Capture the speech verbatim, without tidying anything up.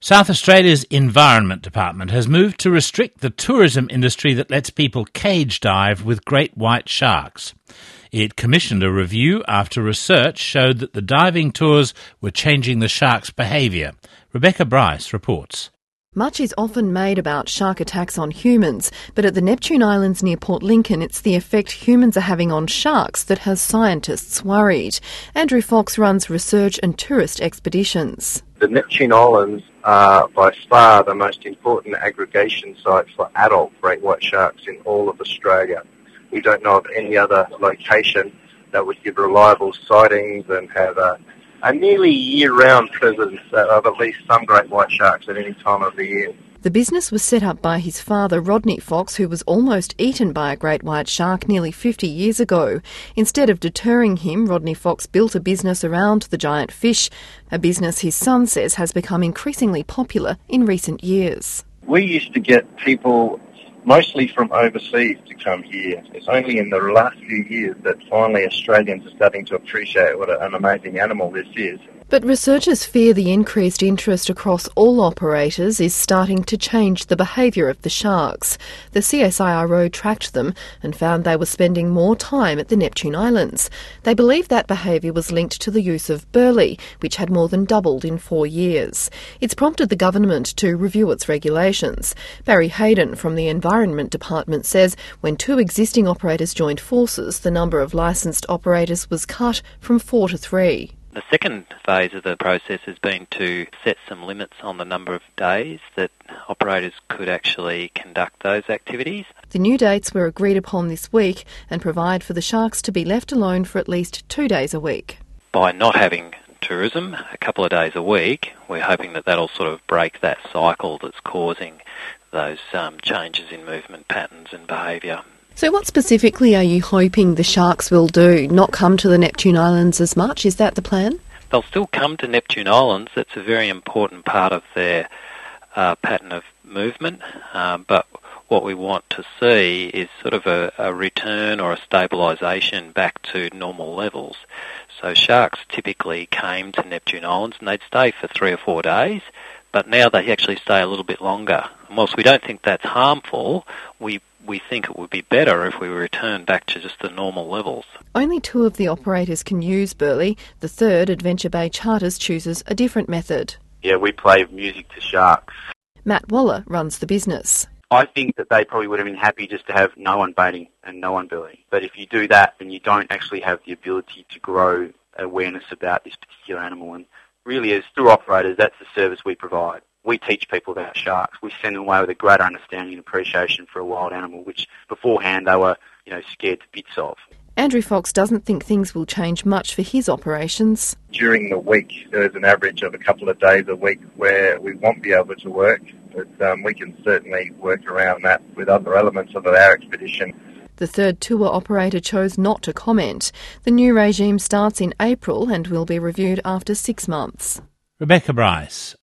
South Australia's Environment Department has moved to restrict the tourism industry that lets people cage dive with great white sharks. It commissioned a review after research showed that the diving tours were changing the sharks' behaviour. Rebecca Bryce reports. Much is often made about shark attacks on humans, but at the Neptune Islands near Port Lincoln, it's the effect humans are having on sharks that has scientists worried. Andrew Fox runs research and tourist expeditions. The Neptune Islands are by far the most important aggregation site for adult great white sharks in all of Australia. We don't know of any other location that would give reliable sightings and have a a nearly year-round presence of at least some great white sharks at any time of the year. The business was set up by his father, Rodney Fox, who was almost eaten by a great white shark nearly fifty years ago. Instead of deterring him, Rodney Fox built a business around the giant fish, a business his son says has become increasingly popular in recent years. We used to get people mostly from overseas to come here. It's only in the last few years that finally Australians are starting to appreciate what an amazing animal this is. But researchers fear the increased interest across all operators is starting to change the behaviour of the sharks. The C S I R O tracked them and found they were spending more time at the Neptune Islands. They believe that behaviour was linked to the use of burley, which had more than doubled in four years. It's prompted the government to review its regulations. Barry Hayden from the Environment Department says when two existing operators joined forces, the number of licensed operators was cut from four to three. The second phase of the process has been to set some limits on the number of days that operators could actually conduct those activities. The new dates were agreed upon this week and provide for the sharks to be left alone for at least two days a week. By not having tourism a couple of days a week, we're hoping that that'll sort of break that cycle that's causing those um, changes in movement patterns and behaviour. So what specifically are you hoping the sharks will do? Not come to the Neptune Islands as much? Is that the plan? They'll still come to Neptune Islands. That's a very important part of their uh, pattern of movement. Uh, but what we want to see is sort of a, a return or a stabilisation back to normal levels. So sharks typically came to Neptune Islands and they'd stay for three or four days, but now they actually stay a little bit longer. And whilst we don't think that's harmful, we we think it would be better if we return back to just the normal levels. Only two of the operators can use burley. The third, Adventure Bay Charters, chooses a different method. Yeah, we play music to sharks. Matt Waller runs the business. I think that they probably would have been happy just to have no one baiting and no one burley. But if you do that, then you don't actually have the ability to grow awareness about this particular animal. And really, as tour operators, that's the service we provide. We teach people about sharks. We send them away with a greater understanding and appreciation for a wild animal, which beforehand they were, you know, scared to bits of. Andrew Fox doesn't think things will change much for his operations. During the week, there's an average of a couple of days a week where we won't be able to work, but um, we can certainly work around that with other elements of our expedition. The third tour operator chose not to comment. The new regime starts in April and will be reviewed after six months. Rebecca Bryce.